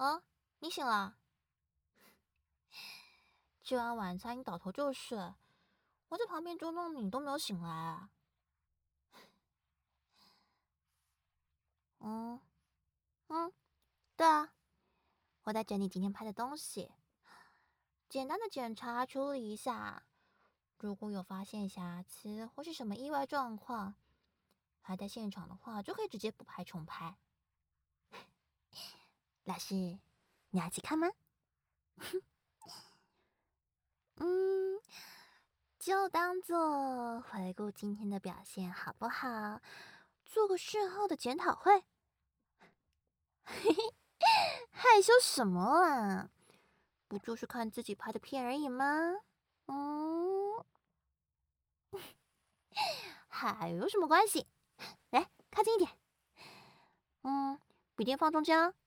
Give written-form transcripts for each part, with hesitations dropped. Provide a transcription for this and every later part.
哦，你醒了？吃完晚餐你倒头就睡，我在旁边捉弄你都没有醒来啊。嗯嗯，对啊，我在整理今天拍的东西，简单的检查处理一下，如果有发现瑕疵或是什么意外状况，还在现场的话，就可以直接补拍重拍。老师，你要一起看吗？嗯，就当做回顾今天的表现好不好？做个事后的检讨会。害羞什么啊？不就是看自己拍的片而已吗？嗯，还有什么关系？来，靠近一点。笔电放中间啊。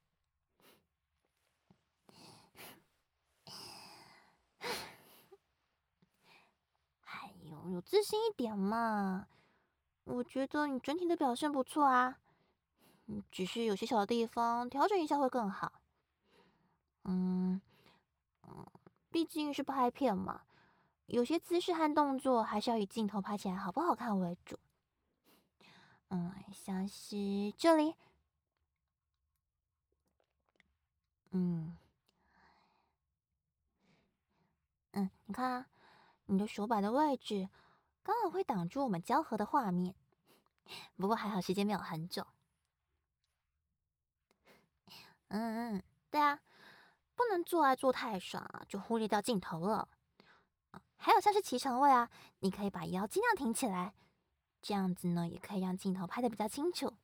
哎呦，有自信一点嘛！我觉得你整体的表现不错啊，只是有些小的地方调整一下会更好。嗯嗯，毕竟是拍片嘛，有些姿势和动作还是要以镜头拍起来好不好看为主。像是这里，嗯你看啊，你的手摆的位置刚好会挡住我们交合的画面，不过还好时间没有很久。对啊，不能做爱做太爽啊，就忽略掉镜头了。还有像是骑乘位啊，你可以把腰尽量挺起来，这样子呢也可以让镜头拍得比较清楚。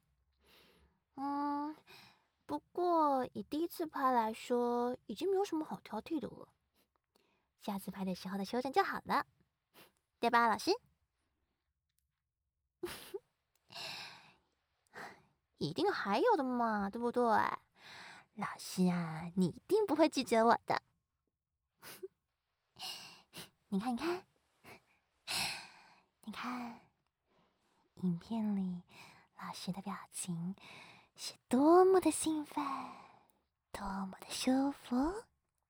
不过以第一次拍来说，已经没有什么好挑剔的了，下次拍的时候再修正就好了，对吧，老师？一定还有的嘛，对不对？老师啊，你一定不会拒绝我的。你看，你看，你看，影片里老师的表情是多么的兴奋，多么的舒服。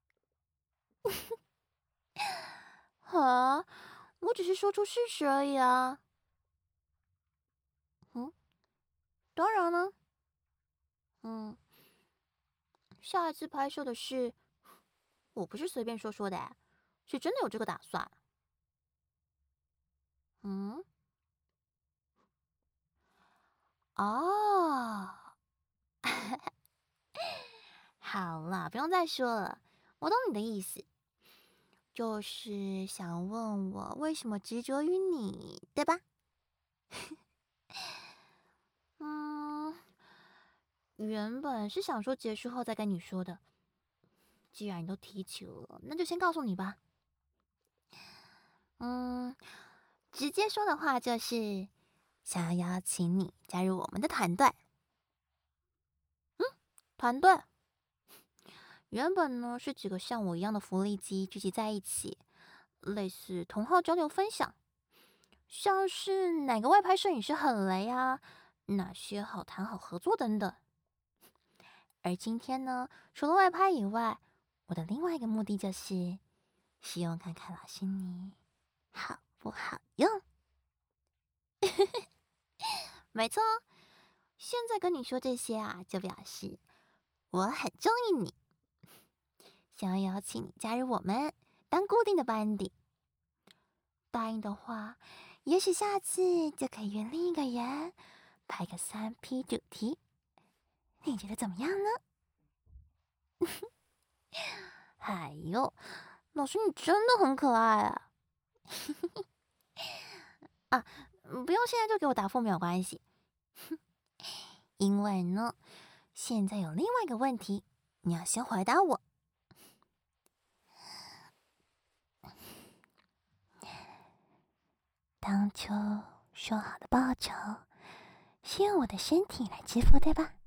啊，我只是说出事实而已啊。嗯，当然了。嗯，下一次拍摄的事，我不是随便说说的，是真的有这个打算。嗯，哦，好啦，不用再说了，我懂你的意思，就是想问我为什么执着于你，对吧？嗯，原本是想说结束后再跟你说的，既然你都提起了，那就先告诉你吧。嗯，直接说的话就是想要邀请你加入我们的团队。团队原本呢是几个像我一样的福利机聚集在一起，类似同好交流分享，像是哪个外拍摄影师很雷啊，哪些好谈好合作等等。而今天呢，除了外拍以外，我的另外一个目的就是希望看看老师你好不好用。没错，现在跟你说这些啊，就表示我很中意你，想要邀请你加入我们，当固定的班底。答应的话，也许下次就可以约另一个人拍个3P 主题，你觉得怎么样呢？哎呦，老师你真的很可爱啊！不用现在就给我答复没有关系，因为呢，现在有另外一个问题，你要先回答我。当初说好的报酬是用我的身体来支付，对吧？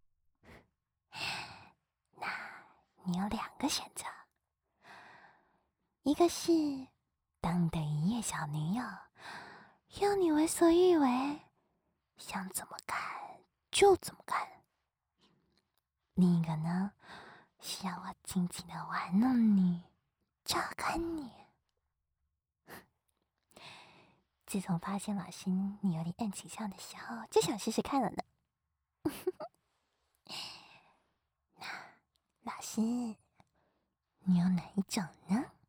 那你有2个选择，一个是当你的一夜小女友，让你为所欲为，想怎么干就怎么干；另一个呢， 是让我紧紧的玩弄你，榨干你。自从发现老师你有点暗倾向的时候，就想试试看了呢。那老师，你有哪一种呢？